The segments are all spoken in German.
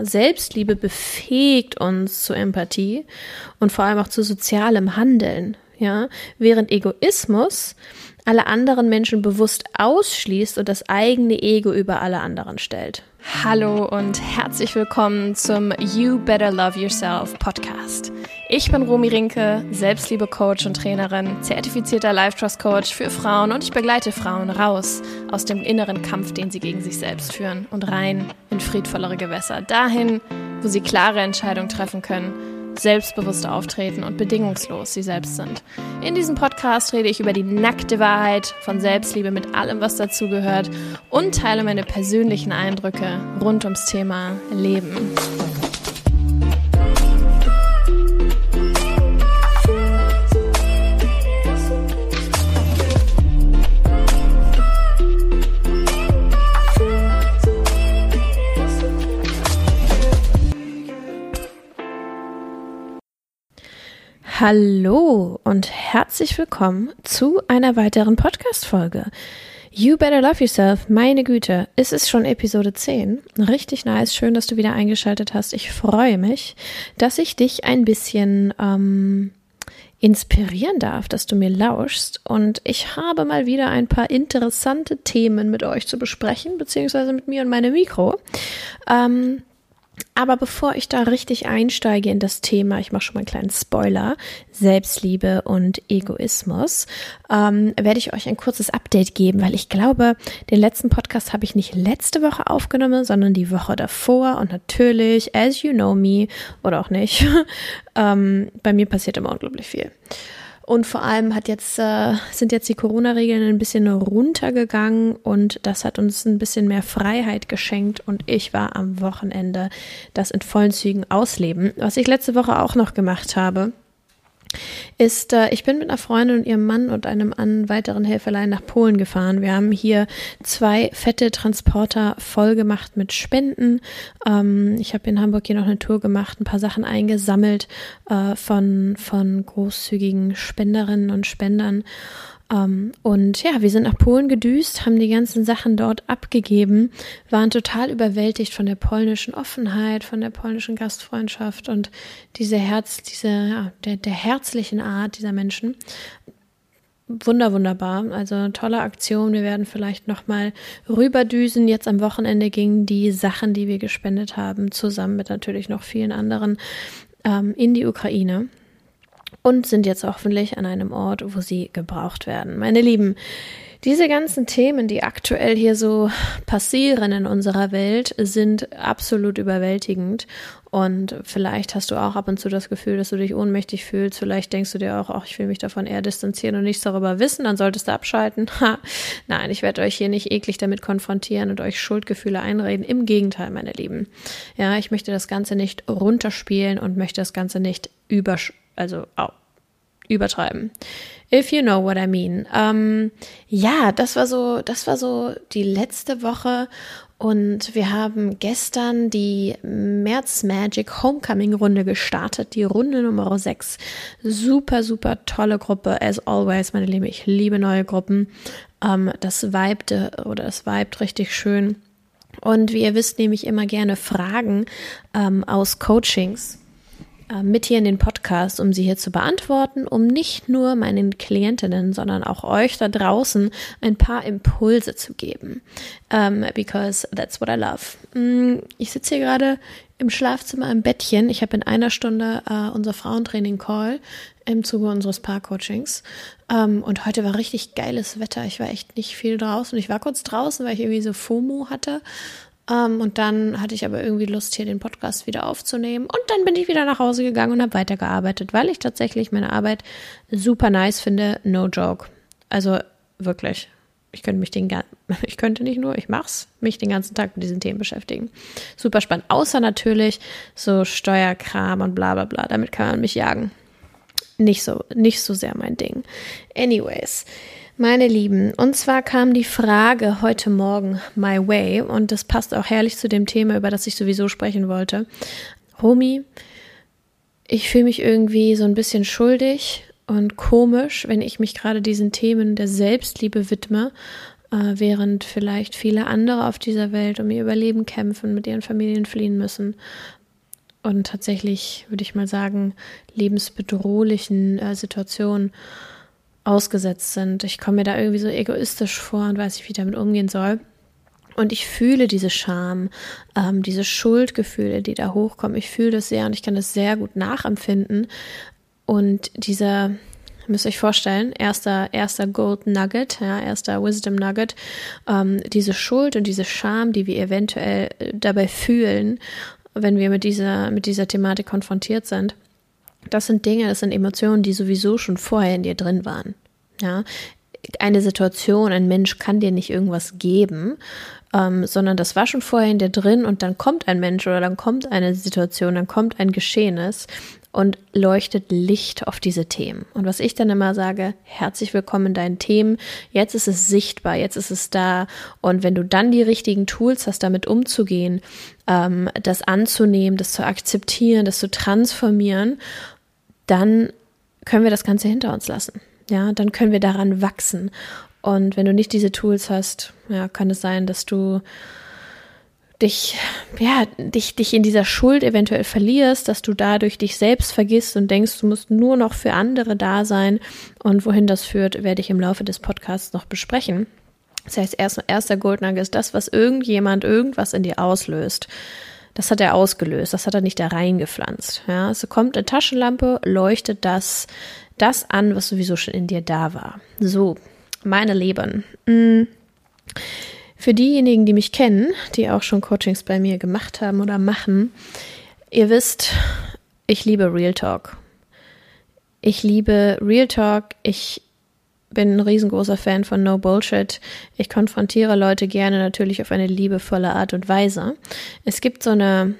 Selbstliebe befähigt uns zu Empathie und vor allem auch zu sozialem Handeln, ja, während Egoismus alle anderen Menschen bewusst ausschließt und das eigene Ego über alle anderen stellt. Hallo und herzlich willkommen zum You Better Love Yourself Podcast. Ich bin Romy Rinke, Selbstliebe-Coach und Trainerin, zertifizierter Life-Trust-Coach für Frauen und ich begleite Frauen raus aus dem inneren Kampf, den sie gegen sich selbst führen und rein in friedvollere Gewässer, dahin, wo sie klare Entscheidungen treffen können, selbstbewusst auftreten und bedingungslos sie selbst sind. In diesem Podcast rede ich über die nackte Wahrheit von Selbstliebe mit allem, was dazugehört und teile meine persönlichen Eindrücke rund ums Thema Leben. Hallo und herzlich willkommen zu einer weiteren Podcast-Folge. You Better Love Yourself, meine Güte, es ist schon Episode 10. Richtig nice, schön, dass du wieder eingeschaltet hast. Ich freue mich, dass ich dich ein bisschen inspirieren darf, dass du mir lauschst. Und ich habe mal wieder ein paar interessante Themen mit euch zu besprechen, beziehungsweise mit mir und meinem Mikro. Aber bevor ich da richtig einsteige in das Thema, ich mache schon mal einen kleinen Spoiler, Selbstliebe und Egoismus, werde ich euch ein kurzes Update geben, weil ich glaube, den letzten Podcast habe ich nicht letzte Woche aufgenommen, sondern die Woche davor und natürlich, as you know me, oder auch nicht, bei mir passiert immer unglaublich viel. Und vor allem sind jetzt die Corona-Regeln ein bisschen runtergegangen und das hat uns ein bisschen mehr Freiheit geschenkt und ich war am Wochenende das in vollen Zügen ausleben. Was ich letzte Woche auch noch gemacht habe, ist, ich bin mit einer Freundin und ihrem Mann und einem weiteren Helferlein nach Polen gefahren. Wir haben hier 2 fette Transporter voll gemacht mit Spenden. Ich habe in Hamburg hier noch eine Tour gemacht, ein paar Sachen eingesammelt von großzügigen Spenderinnen und Spendern. Und ja, wir sind nach Polen gedüst, haben die ganzen Sachen dort abgegeben, waren total überwältigt von der polnischen Offenheit, von der polnischen Gastfreundschaft und der herzlichen Art dieser Menschen. Wunderbar, also tolle Aktion. Wir werden vielleicht nochmal rüberdüsen. Jetzt am Wochenende gingen die Sachen, die wir gespendet haben, zusammen mit natürlich noch vielen anderen in die Ukraine. Und sind jetzt hoffentlich an einem Ort, wo sie gebraucht werden. Meine Lieben, diese ganzen Themen, die aktuell hier so passieren in unserer Welt, sind absolut überwältigend. Und vielleicht hast du auch ab und zu das Gefühl, dass du dich ohnmächtig fühlst. Vielleicht denkst du dir auch, ich will mich davon eher distanzieren und nichts darüber wissen. Dann solltest du abschalten. Nein, ich werde euch hier nicht eklig damit konfrontieren und euch Schuldgefühle einreden. Im Gegenteil, meine Lieben. Ja, ich möchte das Ganze nicht runterspielen und möchte das Ganze nicht übertreiben. If you know what I mean. Ja, das war so die letzte Woche und wir haben gestern die März Magic Homecoming Runde gestartet, die Runde Nummer 6. Super tolle Gruppe, as always, meine Lieben. Ich liebe neue Gruppen. Das vibet richtig schön. Und wie ihr wisst, nehme ich immer gerne Fragen aus Coachings mit hier in den Podcast, um sie hier zu beantworten, um nicht nur meinen Klientinnen, sondern auch euch da draußen ein paar Impulse zu geben. Because that's what I love. Ich sitze hier gerade im Schlafzimmer im Bettchen. Ich habe in einer Stunde unser Frauentraining-Call im Zuge unseres Paar-Coachings. Und heute war richtig geiles Wetter. Ich war echt nicht viel draußen. Ich war kurz draußen, weil ich irgendwie so FOMO hatte. Und dann hatte ich aber irgendwie Lust, hier den Podcast wieder aufzunehmen. Und dann bin ich wieder nach Hause gegangen und habe weitergearbeitet, weil ich tatsächlich meine Arbeit super nice finde. No joke. Also wirklich. Ich mach's, mich den ganzen Tag mit diesen Themen beschäftigen. Super spannend. Außer natürlich so Steuerkram und bla bla bla. Damit kann man mich jagen. Nicht so sehr mein Ding. Anyways. Meine Lieben, und zwar kam die Frage heute Morgen my way und das passt auch herrlich zu dem Thema, über das ich sowieso sprechen wollte. Romy, ich fühle mich irgendwie so ein bisschen schuldig und komisch, wenn ich mich gerade diesen Themen der Selbstliebe widme, während vielleicht viele andere auf dieser Welt um ihr Überleben kämpfen, mit ihren Familien fliehen müssen und tatsächlich, würde ich mal sagen, lebensbedrohlichen Situationen ausgesetzt sind. Ich komme mir da irgendwie so egoistisch vor und weiß nicht, wie ich damit umgehen soll. Und ich fühle diese Scham, diese Schuldgefühle, die da hochkommen. Ich fühle das sehr und ich kann das sehr gut nachempfinden. Und dieser, müsst ihr euch vorstellen, erster Gold Nugget, ja, erster Wisdom Nugget, diese Schuld und diese Scham, die wir eventuell dabei fühlen, wenn wir mit dieser Thematik konfrontiert sind, das sind Dinge, das sind Emotionen, die sowieso schon vorher in dir drin waren. Ja, eine Situation, ein Mensch kann dir nicht irgendwas geben, sondern das war schon vorher in dir drin und dann kommt ein Mensch oder dann kommt eine Situation, dann kommt ein Geschehnis und leuchtet Licht auf diese Themen. Und was ich dann immer sage, herzlich willkommen in deinen Themen, jetzt ist es sichtbar, jetzt ist es da und wenn du dann die richtigen Tools hast, damit umzugehen, das anzunehmen, das zu akzeptieren, das zu transformieren, dann können wir das Ganze hinter uns lassen. Ja, dann können wir daran wachsen. Und wenn du nicht diese Tools hast, ja, kann es sein, dass du dich in dieser Schuld eventuell verlierst, dass du dadurch dich selbst vergisst und denkst, du musst nur noch für andere da sein. Und wohin das führt, werde ich im Laufe des Podcasts noch besprechen. Das heißt, erster Gold Nugget ist das, was irgendwas in dir auslöst. Das hat er ausgelöst, das hat er nicht da reingepflanzt. Ja, es kommt eine Taschenlampe, leuchtet das an, was sowieso schon in dir da war. So, meine Lieben. Für diejenigen, die mich kennen, die auch schon Coachings bei mir gemacht haben oder machen, ihr wisst, ich liebe Real Talk. Ich liebe Real Talk. Ich bin ein riesengroßer Fan von No Bullshit. Ich konfrontiere Leute gerne natürlich auf eine liebevolle Art und Weise. Es gibt so eine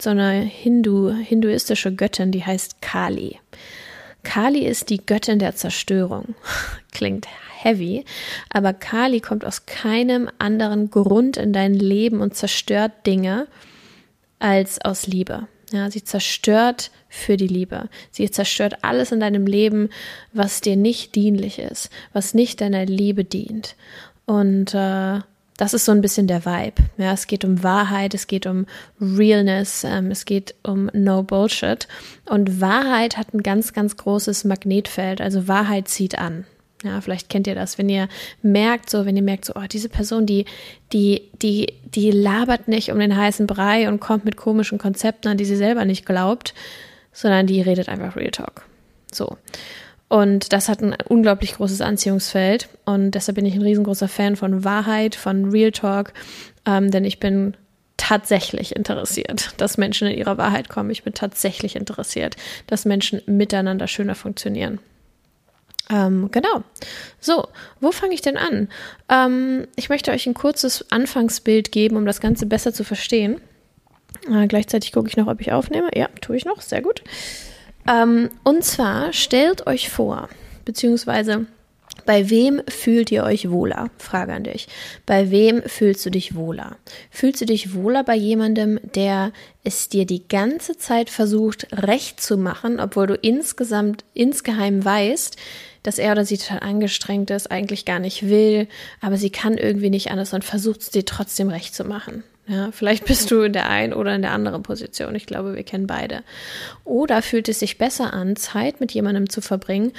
hinduistische Göttin, die heißt Kali. Kali ist die Göttin der Zerstörung. Klingt heavy, aber Kali kommt aus keinem anderen Grund in dein Leben und zerstört Dinge als aus Liebe. Ja, sie zerstört für die Liebe. Sie zerstört alles in deinem Leben, was dir nicht dienlich ist, was nicht deiner Liebe dient. Und das ist so ein bisschen der Vibe. Ja, es geht um Wahrheit, es geht um Realness, es geht um No Bullshit. Und Wahrheit hat ein ganz, ganz großes Magnetfeld. Also Wahrheit zieht an. Ja, vielleicht kennt ihr das, wenn ihr merkt, oh, diese Person, die labert nicht um den heißen Brei und kommt mit komischen Konzepten, an die sie selber nicht glaubt, sondern die redet einfach Real Talk. So. Und das hat ein unglaublich großes Anziehungsfeld und deshalb bin ich ein riesengroßer Fan von Wahrheit, von Real Talk, denn ich bin tatsächlich interessiert, dass Menschen in ihrer Wahrheit kommen. Ich bin tatsächlich interessiert, dass Menschen miteinander schöner funktionieren. Genau. So, wo fange ich denn an? Ich möchte euch ein kurzes Anfangsbild geben, um das Ganze besser zu verstehen. Gleichzeitig gucke ich noch, ob ich aufnehme. Ja, tue ich noch. Sehr gut. Und zwar stellt euch vor, beziehungsweise bei wem fühlt ihr euch wohler? Frage an dich. Bei wem fühlst du dich wohler? Fühlst du dich wohler bei jemandem, der es dir die ganze Zeit versucht, recht zu machen, obwohl du insgeheim weißt, dass er oder sie total angestrengt ist, eigentlich gar nicht will, aber sie kann irgendwie nicht anders und versucht es dir trotzdem recht zu machen. Ja, vielleicht bist du in der einen oder in der anderen Position. Ich glaube, wir kennen beide. Oder fühlt es sich besser an, Zeit mit jemandem zu verbringen,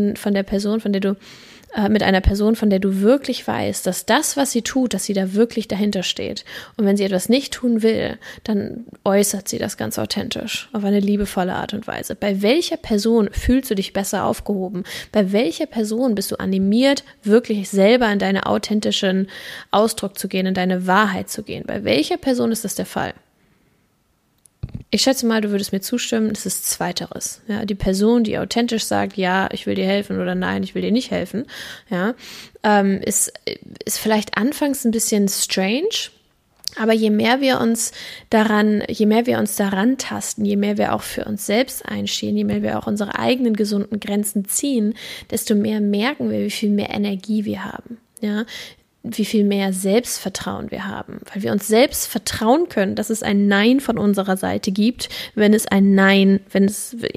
mit einer Person, von der du wirklich weißt, dass das, was sie tut, dass sie da wirklich dahinter steht. Und wenn sie etwas nicht tun will, dann äußert sie das ganz authentisch, auf eine liebevolle Art und Weise. Bei welcher Person fühlst du dich besser aufgehoben? Bei welcher Person bist du animiert, wirklich selber in deinen authentischen Ausdruck zu gehen, in deine Wahrheit zu gehen? Bei welcher Person ist das der Fall? Ich schätze mal, du würdest mir zustimmen, es ist Zweiteres. Ja, die Person, die authentisch sagt, ja, ich will dir helfen oder nein, ich will dir nicht helfen, ja, ist vielleicht anfangs ein bisschen strange, aber je mehr wir uns daran tasten, je mehr wir auch für uns selbst einstehen, je mehr wir auch unsere eigenen gesunden Grenzen ziehen, desto mehr merken wir, wie viel mehr Energie wir haben, ja, wie viel mehr Selbstvertrauen wir haben, weil wir uns selbst vertrauen können, dass es ein Nein von unserer Seite gibt, wenn es ein Nein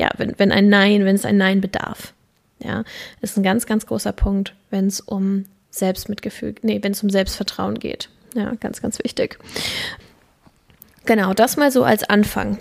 bedarf. Ja, das ist ein ganz, ganz großer Punkt, wenn es um wenn es um Selbstvertrauen geht. Ja, ganz, ganz wichtig. Genau, das mal so als Anfang,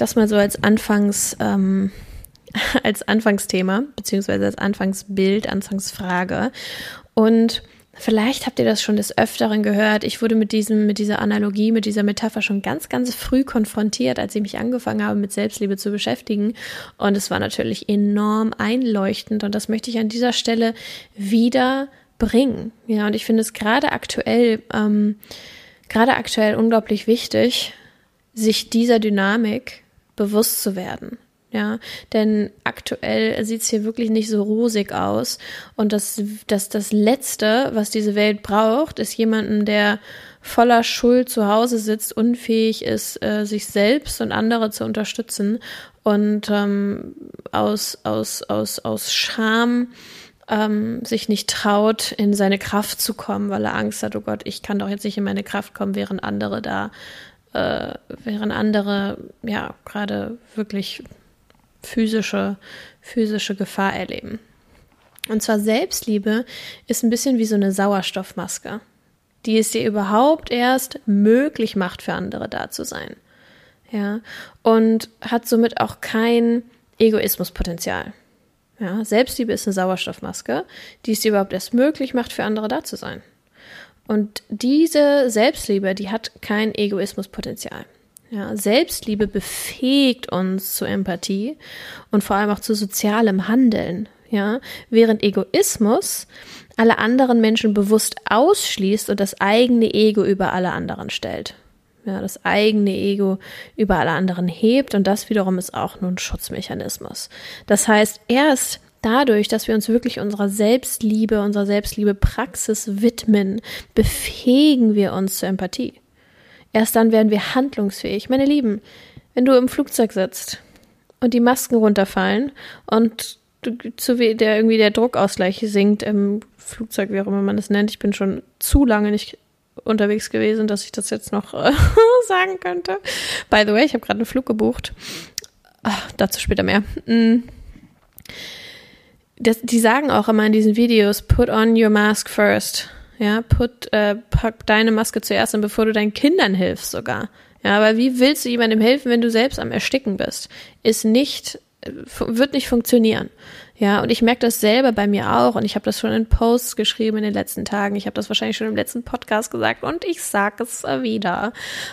als Anfangsthema, beziehungsweise als Anfangsbild, Anfangsfrage. Und vielleicht habt ihr das schon des Öfteren gehört. Ich wurde mit dieser Analogie, mit dieser Metapher schon ganz, ganz früh konfrontiert, als ich mich angefangen habe, mit Selbstliebe zu beschäftigen. Und es war natürlich enorm einleuchtend. Und das möchte ich an dieser Stelle wieder bringen. Ja, und ich finde es gerade aktuell unglaublich wichtig, sich dieser Dynamik bewusst zu werden. Ja, denn aktuell sieht es hier wirklich nicht so rosig aus. Und das Letzte, was diese Welt braucht, ist jemanden, der voller Schuld zu Hause sitzt, unfähig ist, sich selbst und andere zu unterstützen und aus Scham sich nicht traut, in seine Kraft zu kommen, weil er Angst hat, oh Gott, ich kann doch jetzt nicht in meine Kraft kommen, während andere ja gerade wirklich physische Gefahr erleben. Und zwar Selbstliebe ist ein bisschen wie so eine Sauerstoffmaske, die es dir überhaupt erst möglich macht, für andere da zu sein. Ja, und hat somit auch kein Egoismuspotenzial. Ja, Selbstliebe ist eine Sauerstoffmaske, die es dir überhaupt erst möglich macht, für andere da zu sein. Und diese Selbstliebe, die hat kein Egoismuspotenzial. Ja, Selbstliebe befähigt uns zur Empathie und vor allem auch zu sozialem Handeln. Ja, während Egoismus alle anderen Menschen bewusst ausschließt und das eigene Ego über alle anderen stellt. Ja, das eigene Ego über alle anderen hebt und das wiederum ist auch nur ein Schutzmechanismus. Das heißt, erst dadurch, dass wir uns wirklich unserer Selbstliebepraxis widmen, befähigen wir uns zur Empathie. Erst dann werden wir handlungsfähig. Meine Lieben, wenn du im Flugzeug sitzt und die Masken runterfallen und der Druckausgleich sinkt im Flugzeug, wie auch immer man das nennt. Ich bin schon zu lange nicht unterwegs gewesen, dass ich das jetzt noch sagen könnte. By the way, ich habe gerade einen Flug gebucht. Dazu später mehr. Die sagen auch immer in diesen Videos, put on your mask first. Ja, pack deine Maske zuerst an, bevor du deinen Kindern hilfst sogar. Ja, aber wie willst du jemandem helfen, wenn du selbst am Ersticken bist? Wird nicht funktionieren. Ja, und ich merke das selber bei mir auch und ich habe das schon in Posts geschrieben in den letzten Tagen. Ich habe das wahrscheinlich schon im letzten Podcast gesagt und ich sage es wieder.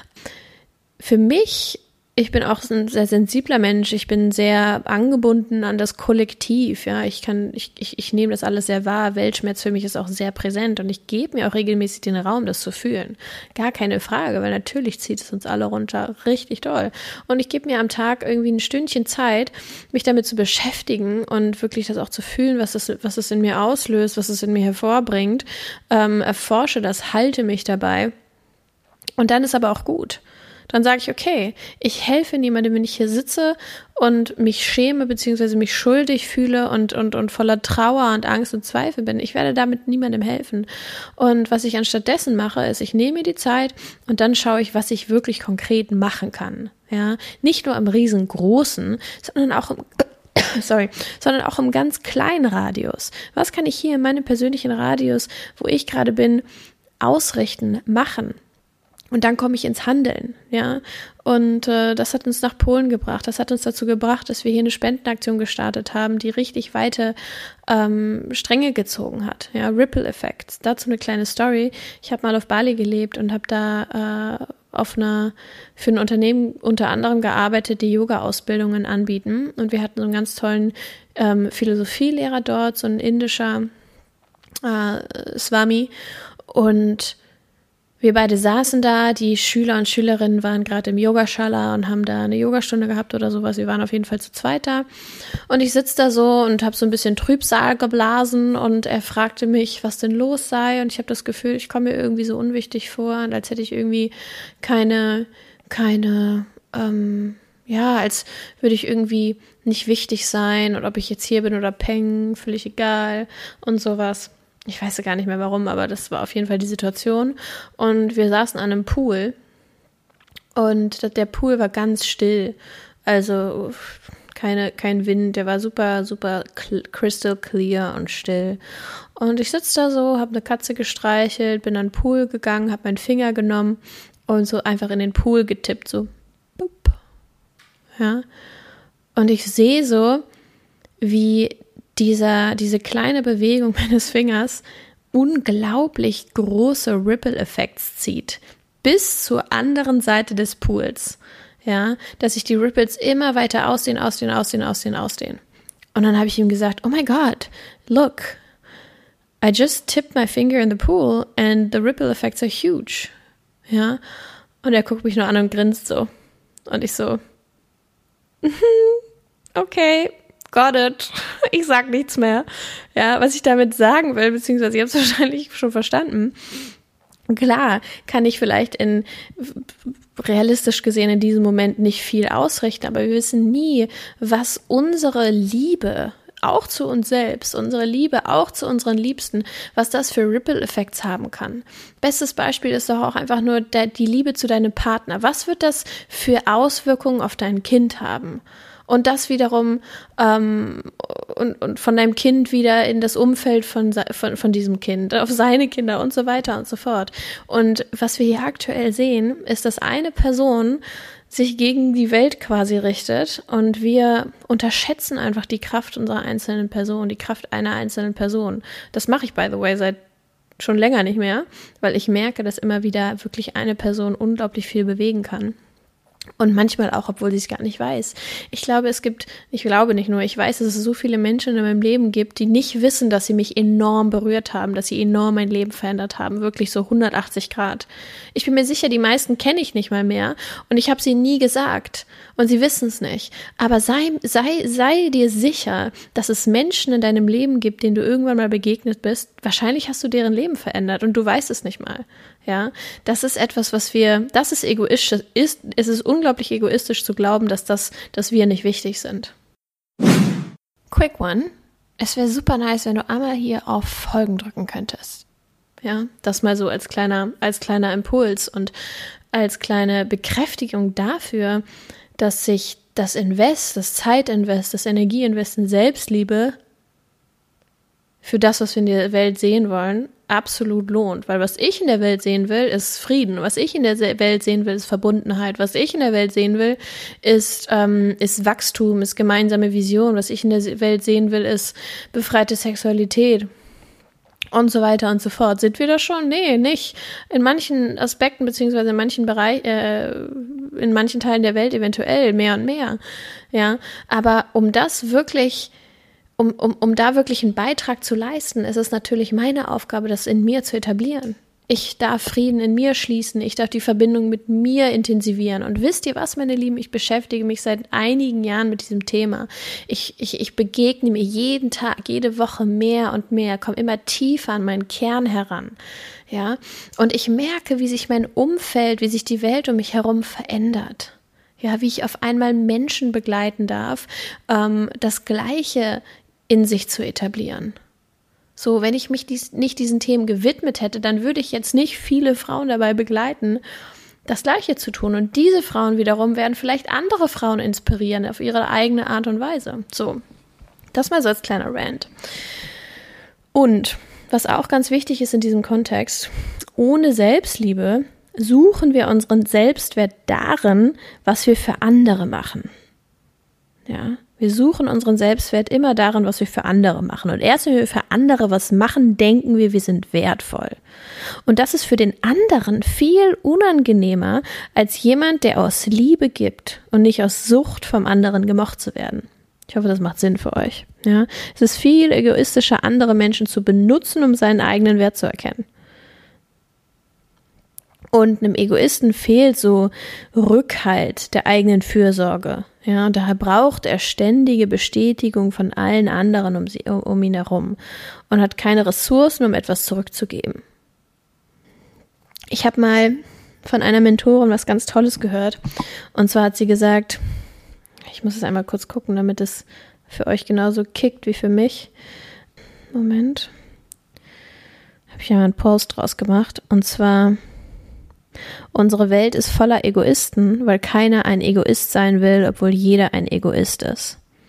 Für mich, ich bin auch ein sehr sensibler Mensch. Ich bin sehr angebunden an das Kollektiv. Ja, ich nehme das alles sehr wahr. Weltschmerz für mich ist auch sehr präsent und ich gebe mir auch regelmäßig den Raum, das zu fühlen. Gar keine Frage, weil natürlich zieht es uns alle runter. Richtig toll. Und ich gebe mir am Tag irgendwie ein Stündchen Zeit, mich damit zu beschäftigen und wirklich das auch zu fühlen, was es in mir auslöst, was es in mir hervorbringt. Erforsche das, halte mich dabei. Und dann ist aber auch gut. Dann sage ich, okay, ich helfe niemandem, wenn ich hier sitze und mich schäme bzw. mich schuldig fühle und voller Trauer und Angst und Zweifel bin. Ich werde damit niemandem helfen. Und was ich anstattdessen mache, ist, ich nehme mir die Zeit und dann schaue ich, was ich wirklich konkret machen kann. Ja, nicht nur im riesengroßen, sondern auch im ganz kleinen Radius. Was kann ich hier in meinem persönlichen Radius, wo ich gerade bin, ausrichten, machen? Und dann komme ich ins Handeln, ja. Und das hat uns nach Polen gebracht. Das hat uns dazu gebracht, dass wir hier eine Spendenaktion gestartet haben, die richtig weite Stränge gezogen hat. Ja, Ripple Effects. Dazu eine kleine Story. Ich habe mal auf Bali gelebt und habe da für ein Unternehmen unter anderem gearbeitet, die Yoga-Ausbildungen anbieten. Und wir hatten so einen ganz tollen Philosophielehrer dort, so ein indischer Swami. Und wir beide saßen da, die Schüler und Schülerinnen waren gerade im Yogashala und haben da eine Yogastunde gehabt oder sowas. Wir waren auf jeden Fall zu zweit da. Und ich sitze da so und habe so ein bisschen Trübsal geblasen und er fragte mich, was denn los sei. Und ich habe das Gefühl, ich komme mir irgendwie so unwichtig vor und als hätte ich irgendwie als würde ich irgendwie nicht wichtig sein oder ob ich jetzt hier bin oder peng, völlig egal und sowas. Ich weiß ja gar nicht mehr warum, aber das war auf jeden Fall die Situation. Und wir saßen an einem Pool und der Pool war ganz still. Also, kein Wind, der war super, super crystal clear und still. Und ich sitze da so, habe eine Katze gestreichelt, bin an den Pool gegangen, habe meinen Finger genommen und so einfach in den Pool getippt, so. Bup. Ja. Und ich sehe so, wie diese kleine Bewegung meines Fingers unglaublich große Ripple-Effekte zieht. Bis zur anderen Seite des Pools. Ja, dass sich die Ripples immer weiter ausdehnen. Und dann habe ich ihm gesagt, oh my God, look, I just tipped my finger in the pool and the ripple effects are huge. Ja, und er guckt mich nur an und grinst so. Und ich so, okay, got it. Ich sag nichts mehr. Ja, was ich damit sagen will, beziehungsweise ich habe es wahrscheinlich schon verstanden. Klar, kann ich vielleicht realistisch gesehen in diesem Moment nicht viel ausrichten, aber wir wissen nie, was unsere Liebe auch zu uns selbst, unsere Liebe auch zu unseren Liebsten, was das für Ripple-Effekte haben kann. Bestes Beispiel ist doch auch einfach nur die Liebe zu deinem Partner. Was wird das für Auswirkungen auf dein Kind haben? Und das wiederum und von deinem Kind wieder in das Umfeld von diesem Kind, auf seine Kinder und so weiter und so fort. Und was wir hier aktuell sehen, ist, dass eine Person sich gegen die Welt quasi richtet und wir unterschätzen einfach die Kraft unserer einzelnen Person, die Kraft einer einzelnen Person. Das mache ich, by the way, seit schon länger nicht mehr, weil ich merke, dass immer wieder wirklich eine Person unglaublich viel bewegen kann. Und manchmal auch, obwohl sie es gar nicht weiß. Ich weiß, dass es so viele Menschen in meinem Leben gibt, die nicht wissen, dass sie mich enorm berührt haben, dass sie enorm mein Leben verändert haben, wirklich so 180 Grad. Ich bin mir sicher, die meisten kenne ich nicht mal mehr und ich habe sie nie gesagt und sie wissen es nicht. Aber sei dir sicher, dass es Menschen in deinem Leben gibt, denen du irgendwann mal begegnet bist. Wahrscheinlich hast du deren Leben verändert und du weißt es nicht mal. Ja, das ist etwas, das ist egoistisch, es ist unglaublich egoistisch zu glauben, dass wir nicht wichtig sind. Quick one. Es wäre super nice, wenn du einmal hier auf Folgen drücken könntest. Ja, das mal so als kleiner Impuls und als kleine Bekräftigung dafür, dass sich das Invest, das Zeitinvest, das Energieinvest in Selbstliebe für das, was wir in der Welt sehen wollen, absolut lohnt. Weil was ich in der Welt sehen will, ist Frieden. Was ich in der Welt sehen will, ist Verbundenheit. Was ich in der Welt sehen will, ist Wachstum, ist gemeinsame Vision. Was ich in der Welt sehen will, ist befreite Sexualität. Und so weiter und so fort. Sind wir das schon? Nee, nicht. In manchen Aspekten, beziehungsweise in manchen Bereichen, in manchen Teilen der Welt eventuell mehr und mehr. Ja, aber um das wirklich Um da wirklich einen Beitrag zu leisten, ist es natürlich meine Aufgabe, das in mir zu etablieren. Ich darf Frieden in mir schließen, ich darf die Verbindung mit mir intensivieren. Und wisst ihr was, meine Lieben, ich beschäftige mich seit einigen Jahren mit diesem Thema. Ich begegne mir jeden Tag, jede Woche mehr und mehr, komme immer tiefer an meinen Kern heran. Ja? Und ich merke, wie sich mein Umfeld, wie sich die Welt um mich herum verändert. Ja, wie ich auf einmal Menschen begleiten darf, das Gleiche in sich zu etablieren. So, wenn ich mich nicht diesen Themen gewidmet hätte, dann würde ich jetzt nicht viele Frauen dabei begleiten, das Gleiche zu tun. Und diese Frauen wiederum werden vielleicht andere Frauen inspirieren auf ihre eigene Art und Weise. So, das mal so als kleiner Rant. Und was auch ganz wichtig ist in diesem Kontext, ohne Selbstliebe suchen wir unseren Selbstwert darin, was wir für andere machen. Ja, wir suchen unseren Selbstwert immer darin, was wir für andere machen. Und erst wenn wir für andere was machen, denken wir sind wertvoll. Und das ist für den anderen viel unangenehmer als jemand, der aus Liebe gibt und nicht aus Sucht vom anderen gemocht zu werden. Ich hoffe, das macht Sinn für euch. Ja, es ist viel egoistischer, andere Menschen zu benutzen, um seinen eigenen Wert zu erkennen. Und einem Egoisten fehlt so Rückhalt der eigenen Fürsorge. Ja, daher braucht er ständige Bestätigung von allen anderen um ihn herum und hat keine Ressourcen, um etwas zurückzugeben. Ich habe mal von einer Mentorin was ganz Tolles gehört. Und zwar hat sie gesagt, ich muss es einmal kurz gucken, damit es für euch genauso kickt wie für mich. Moment. Habe ich ja mal einen Post draus gemacht. Und zwar: Unsere Welt ist voller Egoisten, weil keiner ein Egoist sein will, obwohl jeder ein Egoist ist.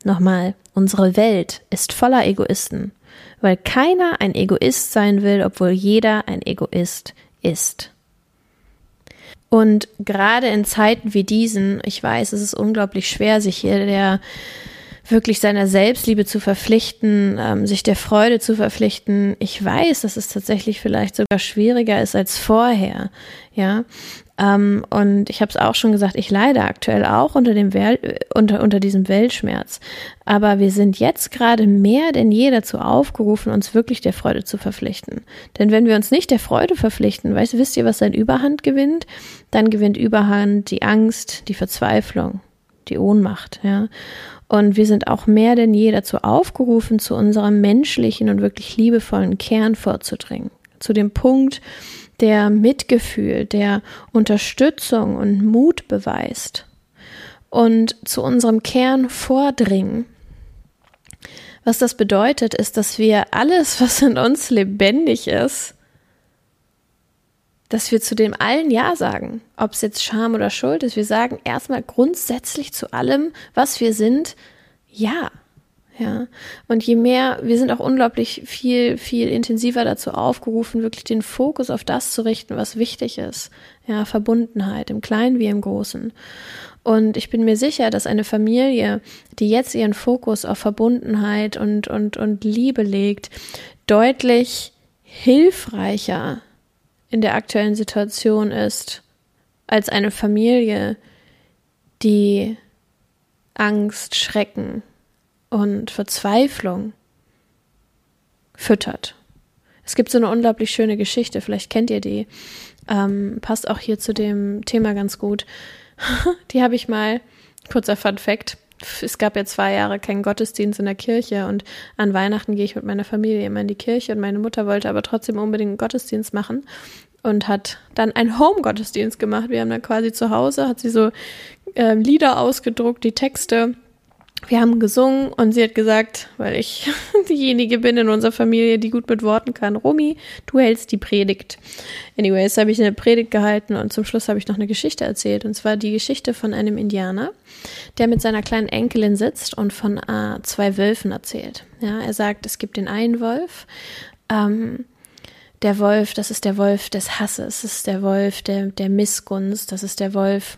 Nochmal, unsere Welt ist voller Egoisten, weil keiner ein Egoist sein will, obwohl jeder ein Egoist ist. Und gerade in Zeiten wie diesen, ich weiß, es ist unglaublich schwer, sich hier der wirklich seiner Selbstliebe zu verpflichten, sich der Freude zu verpflichten. Ich weiß, dass es tatsächlich vielleicht sogar schwieriger ist als vorher, ja. Und ich habe es auch schon gesagt, ich leide aktuell auch unter diesem Weltschmerz. Aber wir sind jetzt gerade mehr denn je dazu aufgerufen, uns wirklich der Freude zu verpflichten. Denn wenn wir uns nicht der Freude verpflichten, wisst ihr, was dann Überhand gewinnt? Dann gewinnt Überhand die Angst, die Verzweiflung, die Ohnmacht, ja. Und wir sind auch mehr denn je dazu aufgerufen, zu unserem menschlichen und wirklich liebevollen Kern vorzudringen. Zu dem Punkt, der Mitgefühl, der Unterstützung und Mut beweist. Und zu unserem Kern vordringen. Was das bedeutet, ist, dass wir alles, was in uns lebendig ist, dass wir zu dem allen Ja sagen, ob es jetzt Scham oder Schuld ist. Wir sagen erstmal grundsätzlich zu allem, was wir sind, Ja. Ja. Und je mehr, wir sind auch unglaublich viel intensiver dazu aufgerufen, wirklich den Fokus auf das zu richten, was wichtig ist. Ja, Verbundenheit, im Kleinen wie im Großen. Und ich bin mir sicher, dass eine Familie, die jetzt ihren Fokus auf Verbundenheit und Liebe legt, deutlich hilfreicher in der aktuellen Situation ist, als eine Familie, die Angst, Schrecken und Verzweiflung füttert. Es gibt so eine unglaublich schöne Geschichte, vielleicht kennt ihr die, passt auch hier zu dem Thema ganz gut. Die habe ich mal, kurzer Fun Fact, es gab ja 2 Jahre keinen Gottesdienst in der Kirche und an Weihnachten gehe ich mit meiner Familie immer in die Kirche und meine Mutter wollte aber trotzdem unbedingt einen Gottesdienst machen und hat dann einen Home-Gottesdienst gemacht. Wir haben dann quasi zu Hause, hat sie so Lieder ausgedruckt, die Texte. Wir haben gesungen und sie hat gesagt, weil ich diejenige bin in unserer Familie, die gut mit Worten kann, Romy, du hältst die Predigt. Anyways, habe ich eine Predigt gehalten und zum Schluss habe ich noch eine Geschichte erzählt. Und zwar die Geschichte von einem Indianer, der mit seiner kleinen Enkelin sitzt und von 2 Wölfen erzählt. Ja, er sagt, es gibt den einen Wolf, der Wolf, das ist der Wolf des Hasses, das ist der Wolf der Missgunst, das ist der Wolf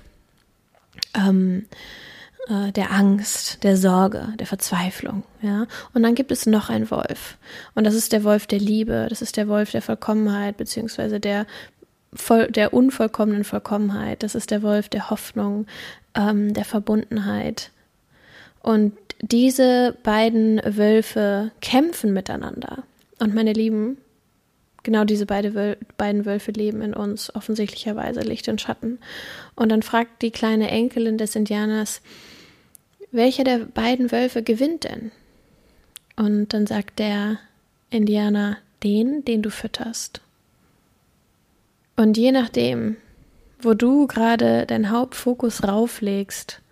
der Angst, der Sorge, der Verzweiflung, ja. Und dann gibt es noch einen Wolf. Und das ist der Wolf der Liebe, das ist der Wolf der Vollkommenheit, beziehungsweise der unvollkommenen Vollkommenheit. Das ist der Wolf der Hoffnung, der Verbundenheit. Und diese beiden Wölfe kämpfen miteinander. Und meine Lieben, genau diese beiden Wölfe leben in uns, offensichtlicherweise Licht und Schatten. Und dann fragt die kleine Enkelin des Indianers, welcher der beiden Wölfe gewinnt denn? Und dann sagt der Indianer, den du fütterst. Und je nachdem, wo du gerade deinen Hauptfokus rauflegst,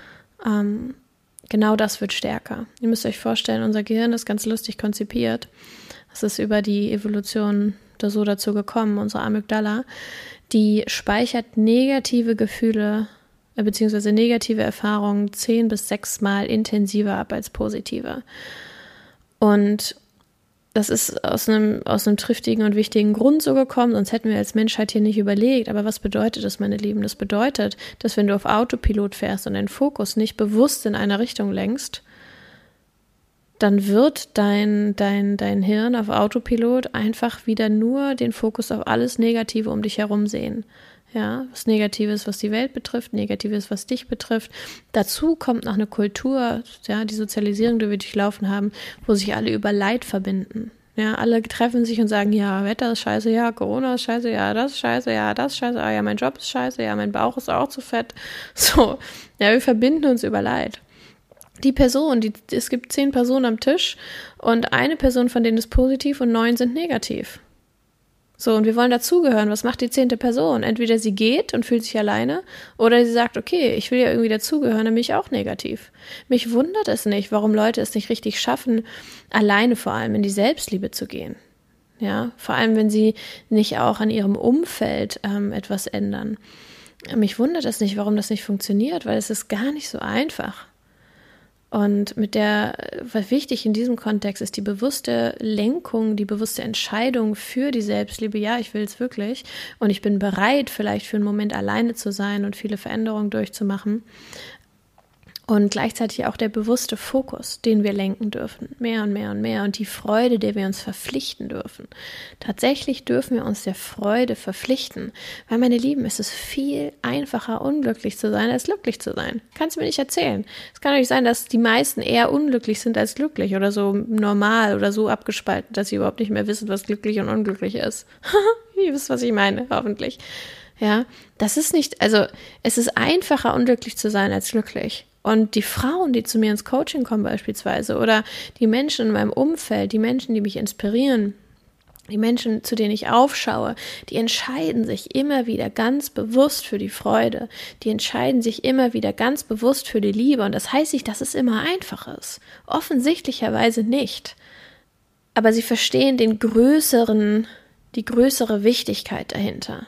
genau das wird stärker. Ihr müsst euch vorstellen, unser Gehirn ist ganz lustig konzipiert. Es ist über die Evolution so dazu gekommen, unsere Amygdala, die speichert negative Gefühle beziehungsweise negative Erfahrungen 10 bis 6 Mal intensiver ab als positive. Und das ist aus einem triftigen und wichtigen Grund so gekommen, sonst hätten wir als Menschheit hier nicht überlegt. Aber was bedeutet das, meine Lieben? Das bedeutet, dass wenn du auf Autopilot fährst und deinen Fokus nicht bewusst in eine Richtung lenkst, dann wird dein Hirn auf Autopilot einfach wieder nur den Fokus auf alles Negative um dich herum sehen. Ja, was Negatives, was die Welt betrifft, Negatives, was dich betrifft. Dazu kommt noch eine Kultur, ja, die Sozialisierung, die wir durchlaufen haben, wo sich alle über Leid verbinden. Ja, alle treffen sich und sagen, ja, Wetter ist scheiße, ja, Corona ist scheiße, ja, das ist scheiße, ja, das ist scheiße, ja, mein Job ist scheiße, ja, mein Bauch ist auch zu fett. So, ja, wir verbinden uns über Leid. Es gibt 10 Personen am Tisch und eine Person von denen ist positiv und 9 sind negativ. So, und wir wollen dazugehören. Was macht die 10. Person? Entweder sie geht und fühlt sich alleine oder sie sagt, okay, ich will ja irgendwie dazugehören, dann bin ich auch negativ. Mich wundert es nicht, warum Leute es nicht richtig schaffen, alleine vor allem in die Selbstliebe zu gehen. Ja, vor allem, wenn sie nicht auch an ihrem Umfeld etwas ändern. Mich wundert es nicht, warum das nicht funktioniert, weil es ist gar nicht so einfach. Und was wichtig in diesem Kontext ist, die bewusste Lenkung, die bewusste Entscheidung für die Selbstliebe. Ja, ich will es wirklich und ich bin bereit, vielleicht für einen Moment alleine zu sein und viele Veränderungen durchzumachen. Und gleichzeitig auch der bewusste Fokus, den wir lenken dürfen, mehr und mehr und mehr, und die Freude, der wir uns verpflichten dürfen. Tatsächlich dürfen wir uns der Freude verpflichten, weil, meine Lieben, es ist viel einfacher, unglücklich zu sein, als glücklich zu sein. Kannst du mir nicht erzählen. Es kann doch nicht sein, dass die meisten eher unglücklich sind als glücklich oder so normal oder so abgespalten, dass sie überhaupt nicht mehr wissen, was glücklich und unglücklich ist. Ihr wisst, was ich meine, hoffentlich. Ja, das ist nicht, also es ist einfacher, unglücklich zu sein als glücklich. Und die Frauen, die zu mir ins Coaching kommen beispielsweise, oder die Menschen in meinem Umfeld, die Menschen, die mich inspirieren, die Menschen, zu denen ich aufschaue, die entscheiden sich immer wieder ganz bewusst für die Freude. Die entscheiden sich immer wieder ganz bewusst für die Liebe. Und das heißt nicht, dass es immer einfach ist. Offensichtlicherweise nicht. Aber sie verstehen die größere Wichtigkeit dahinter.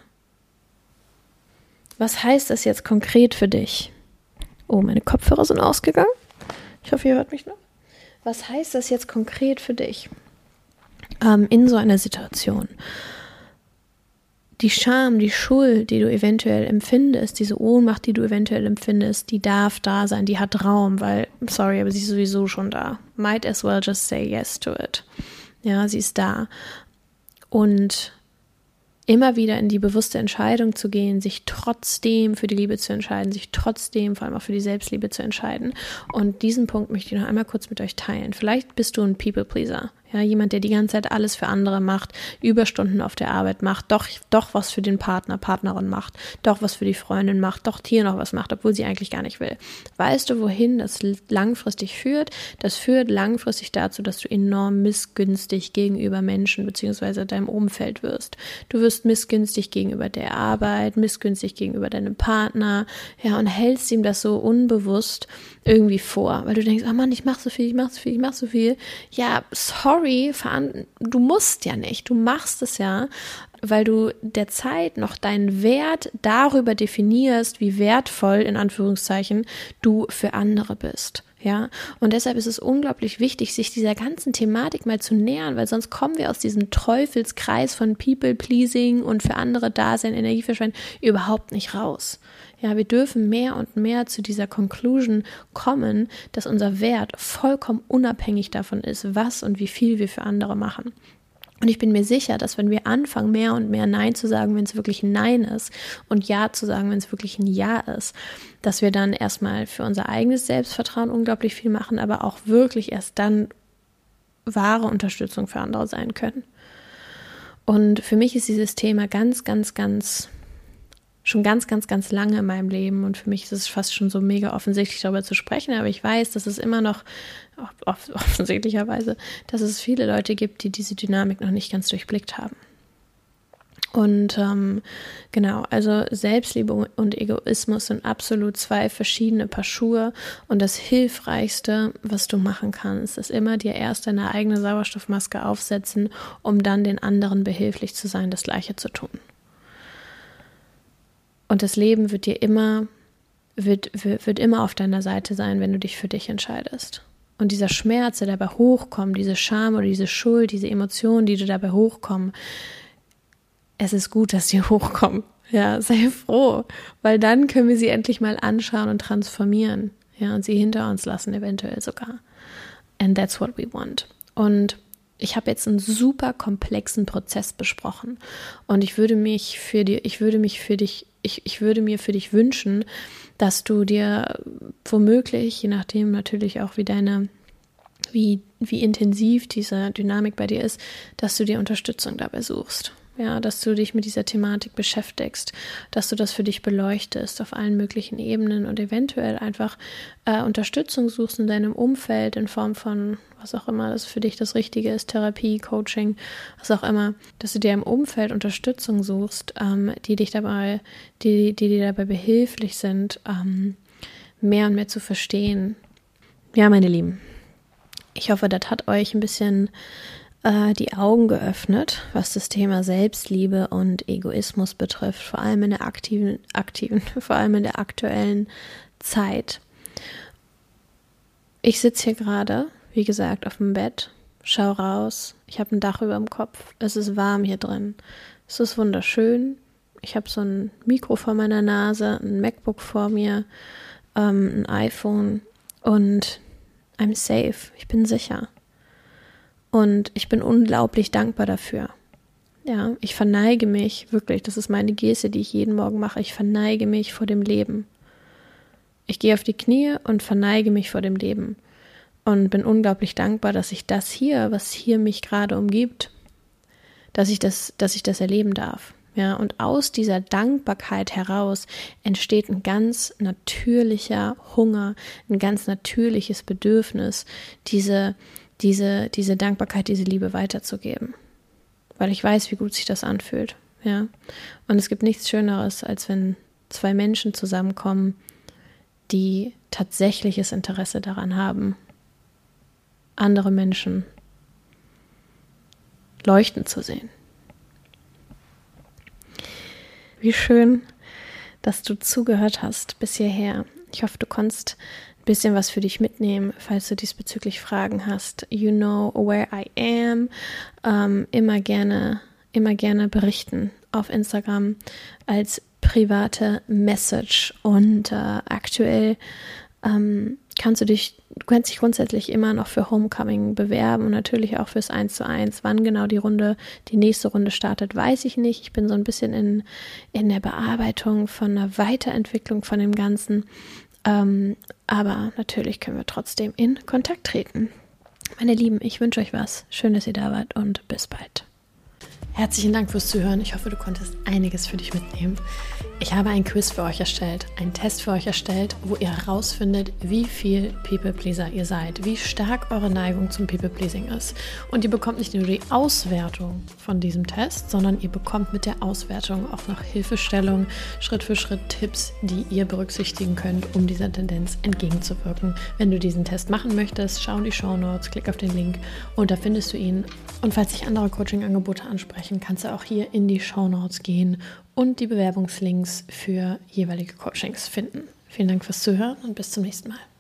Was heißt das jetzt konkret für dich? Oh, meine Kopfhörer sind ausgegangen. Ich hoffe, ihr hört mich noch. Was heißt das jetzt konkret für dich in so einer Situation? Die Scham, die Schuld, die du eventuell empfindest, diese Ohnmacht, die du eventuell empfindest, die darf da sein, die hat Raum, weil, sorry, aber sie ist sowieso schon da. Might as well just say yes to it. Ja, sie ist da. Und immer wieder in die bewusste Entscheidung zu gehen, sich trotzdem für die Liebe zu entscheiden, sich trotzdem vor allem auch für die Selbstliebe zu entscheiden. Und diesen Punkt möchte ich noch einmal kurz mit euch teilen. Vielleicht bist du ein People-Pleaser. Ja, jemand, der die ganze Zeit alles für andere macht, Überstunden auf der Arbeit macht, doch was für den Partner, Partnerin macht, doch was für die Freundin macht, doch hier noch was macht, obwohl sie eigentlich gar nicht will. Weißt du, wohin das langfristig führt? Das führt langfristig dazu, dass du enorm missgünstig gegenüber Menschen bzw. deinem Umfeld wirst. Du wirst missgünstig gegenüber der Arbeit, missgünstig gegenüber deinem Partner, ja, und hältst ihm das so unbewusst irgendwie vor, weil du denkst, oh Mann, ich mach so viel. Ja, sorry, du musst ja nicht, du machst es ja, weil du derzeit noch deinen Wert darüber definierst, wie wertvoll, in Anführungszeichen, du für andere bist. Ja, und deshalb ist es unglaublich wichtig, sich dieser ganzen Thematik mal zu nähern, weil sonst kommen wir aus diesem Teufelskreis von People-Pleasing und für andere Dasein, Energieverschwendung überhaupt nicht raus. Ja, wir dürfen mehr und mehr zu dieser Conclusion kommen, dass unser Wert vollkommen unabhängig davon ist, was und wie viel wir für andere machen. Und ich bin mir sicher, dass wenn wir anfangen, mehr und mehr Nein zu sagen, wenn es wirklich ein Nein ist, und Ja zu sagen, wenn es wirklich ein Ja ist, dass wir dann erstmal für unser eigenes Selbstvertrauen unglaublich viel machen, aber auch wirklich erst dann wahre Unterstützung für andere sein können. Und für mich ist dieses Thema schon ganz lange in meinem Leben, und für mich ist es fast schon so mega offensichtlich, darüber zu sprechen, aber ich weiß, dass es immer noch offensichtlicherweise, dass es viele Leute gibt, die diese Dynamik noch nicht ganz durchblickt haben. Und genau, also Selbstliebe und Egoismus sind absolut zwei verschiedene Paar Schuhe, und das Hilfreichste, was du machen kannst, ist immer dir erst deine eigene Sauerstoffmaske aufsetzen, um dann den anderen behilflich zu sein, das Gleiche zu tun. Und das Leben wird dir immer auf deiner Seite sein, wenn du dich für dich entscheidest. Und dieser Schmerz, der dabei hochkommt, diese Scham oder diese Schuld, diese Emotionen, die dir dabei hochkommen, es ist gut, dass sie hochkommen. Ja, sei froh, weil dann können wir sie endlich mal anschauen und transformieren. Ja, und sie hinter uns lassen, eventuell sogar. And that's what we want. Und ich habe jetzt einen super komplexen Prozess besprochen, und ich würde mir für dich wünschen, dass du dir womöglich, je nachdem natürlich auch wie intensiv diese Dynamik bei dir ist, dass du dir Unterstützung dabei suchst. Ja, dass du dich mit dieser Thematik beschäftigst, dass du das für dich beleuchtest auf allen möglichen Ebenen und eventuell einfach Unterstützung suchst in deinem Umfeld in Form von, was auch immer das für dich das Richtige ist, Therapie, Coaching, was auch immer, dass du dir im Umfeld Unterstützung suchst, die dir dabei behilflich sind, mehr und mehr zu verstehen. Ja, meine Lieben, ich hoffe, das hat euch ein bisschen die Augen geöffnet, was das Thema Selbstliebe und Egoismus betrifft, vor allem in der vor allem in der aktuellen Zeit. ich sitze hier gerade, wie gesagt, auf dem Bett, schau raus, ich habe ein Dach über dem Kopf, es ist warm hier drin, es ist wunderschön, ich habe so ein Mikro vor meiner Nase, ein MacBook vor mir, ein iPhone und I'm safe, ich bin sicher. Und ich bin unglaublich dankbar dafür. Ja, ich verneige mich, wirklich, das ist meine Geste, die ich jeden Morgen mache, ich verneige mich vor dem Leben. Ich gehe auf die Knie und verneige mich vor dem Leben und bin unglaublich dankbar, dass ich das hier, was hier mich gerade umgibt, dass ich das erleben darf. Ja, und aus dieser Dankbarkeit heraus entsteht ein ganz natürlicher Hunger, ein ganz natürliches Bedürfnis, diese Dankbarkeit, diese Liebe weiterzugeben. Weil ich weiß, wie gut sich das anfühlt. Ja. Und es gibt nichts Schöneres, als wenn zwei Menschen zusammenkommen, die tatsächliches Interesse daran haben, andere Menschen leuchten zu sehen. Wie schön, dass du zugehört hast bis hierher. Ich hoffe, du konntest ein bisschen was für dich mitnehmen, falls du diesbezüglich Fragen hast. You know where I am. Immer gerne berichten auf Instagram als private Message. Und aktuell kannst du dich grundsätzlich immer noch für Homecoming bewerben und natürlich auch fürs 1:1. Wann genau die nächste Runde startet, weiß ich nicht. Ich bin so ein bisschen in der Bearbeitung von einer Weiterentwicklung von dem Ganzen. Aber natürlich können wir trotzdem in Kontakt treten. Meine Lieben, ich wünsche euch was. Schön, dass ihr da wart und bis bald. Herzlichen Dank fürs Zuhören. Ich hoffe, du konntest einiges für dich mitnehmen. Ich habe ein Quiz für euch erstellt, einen Test für euch erstellt, wo ihr herausfindet, wie viel People-Pleaser ihr seid, wie stark eure Neigung zum People-Pleasing ist. Und ihr bekommt nicht nur die Auswertung von diesem Test, sondern ihr bekommt mit der Auswertung auch noch Hilfestellung, Schritt für Schritt Tipps, die ihr berücksichtigen könnt, um dieser Tendenz entgegenzuwirken. Wenn du diesen Test machen möchtest, schau in die Shownotes, klick auf den Link und da findest du ihn. Und falls dich andere Coaching-Angebote ansprechen, kannst du auch hier in die Shownotes gehen und die Bewerbungslinks für jeweilige Coachings finden. Vielen Dank fürs Zuhören und bis zum nächsten Mal.